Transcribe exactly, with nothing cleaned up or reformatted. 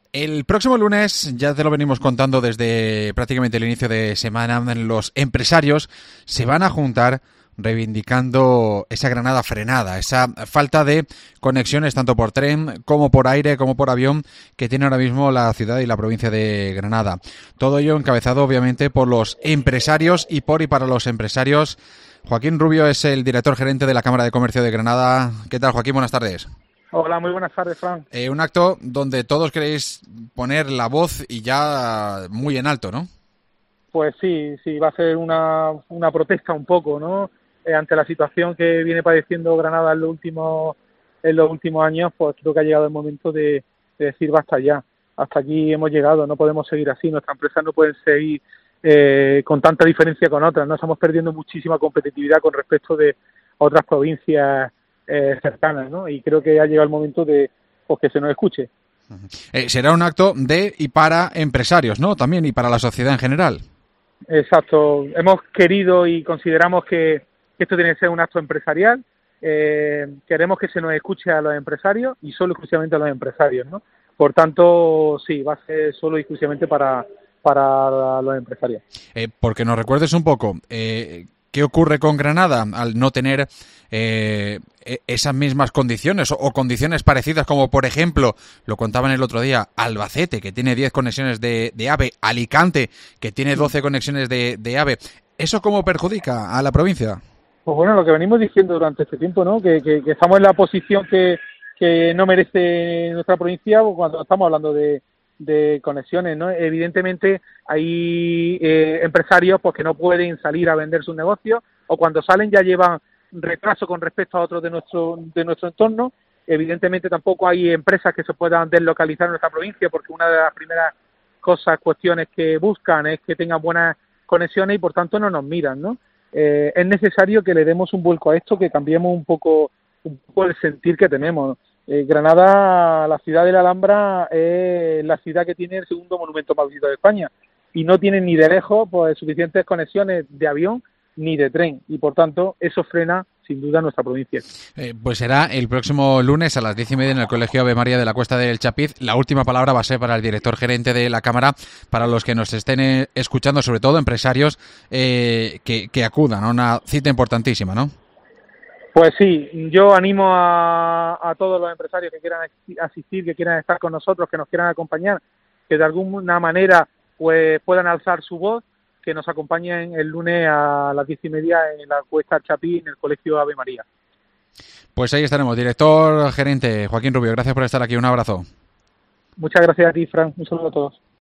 El próximo lunes, ya te lo venimos contando desde prácticamente el inicio de semana, los empresarios se van a juntar reivindicando esa Granada frenada, esa falta de conexiones tanto por tren como por aire como por avión que tiene ahora mismo la ciudad y la provincia de Granada. Todo ello encabezado obviamente por los empresarios y por y para los empresarios. Joaquín Rubio es el director gerente de la Cámara de Comercio de Granada. ¿Qué tal, Joaquín? Buenas tardes. Hola, muy buenas tardes, Fran. Eh, un acto donde todos queréis poner la voz y ya muy en alto, ¿no? Pues sí, sí, va a ser una, una protesta un poco, ¿no? Eh, ante la situación que viene padeciendo Granada en los últimos en los últimos años, pues creo que ha llegado el momento de, de decir basta ya. Hasta aquí hemos llegado, no podemos seguir así, nuestras empresas no pueden seguir eh, con tanta diferencia con otras, no estamos perdiendo muchísima competitividad con respecto de otras provincias eh, cercanas, ¿no? Y creo que ha llegado el momento de pues, que se nos escuche. Eh, será un acto de y para empresarios, ¿no? También y para la sociedad en general. Exacto. Hemos querido y consideramos que esto tiene que ser un acto empresarial. Eh, queremos que se nos escuche a los empresarios y solo exclusivamente a los empresarios, ¿no? Por tanto, sí, va a ser solo y exclusivamente para, para los empresarios. Eh, porque nos recuerdes un poco, eh, ¿qué ocurre con Granada al no tener eh, esas mismas condiciones o, o condiciones parecidas como, por ejemplo, lo contaban el otro día, Albacete, que tiene diez conexiones de, de AVE, Alicante, que tiene doce conexiones de, de AVE? ¿Eso cómo perjudica a la provincia? Pues bueno, lo que venimos diciendo durante este tiempo, ¿no? Que, que, que estamos en la posición que, que no merece nuestra provincia cuando estamos hablando de, de conexiones, ¿no? Evidentemente hay eh, empresarios pues que no pueden salir a vender sus negocios o cuando salen ya llevan retraso con respecto a otros de nuestro de nuestro entorno. Evidentemente tampoco hay empresas que se puedan deslocalizar en nuestra provincia porque una de las primeras cosas, cuestiones que buscan es que tengan buenas conexiones y por tanto no nos miran, ¿no? Eh, es necesario que le demos un vuelco a esto, que cambiemos un poco, un poco el sentir que tenemos. Eh, Granada, la ciudad de la Alhambra, es la ciudad que tiene el segundo monumento más visitado de España y no tiene ni de lejos pues suficientes conexiones de avión ni de tren y por tanto eso frena sin duda nuestra provincia. Eh, pues será el próximo lunes a las diez y media en el Colegio Ave María de la Cuesta del Chapiz. La última palabra va a ser para el director gerente de la Cámara, para los que nos estén eh, escuchando, sobre todo empresarios, eh, que, que acudan a una cita importantísima, ¿no? Pues sí, yo animo a, a todos los empresarios que quieran asistir, que quieran estar con nosotros, que nos quieran acompañar, que de alguna manera pues puedan alzar su voz, que nos acompañen el lunes a las diez y media en la Cuesta Chapí, en el Colegio Ave María. Pues ahí estaremos. Director gerente Joaquín Rubio, gracias por estar aquí. Un abrazo. Muchas gracias a ti, Fran. Un saludo a todos.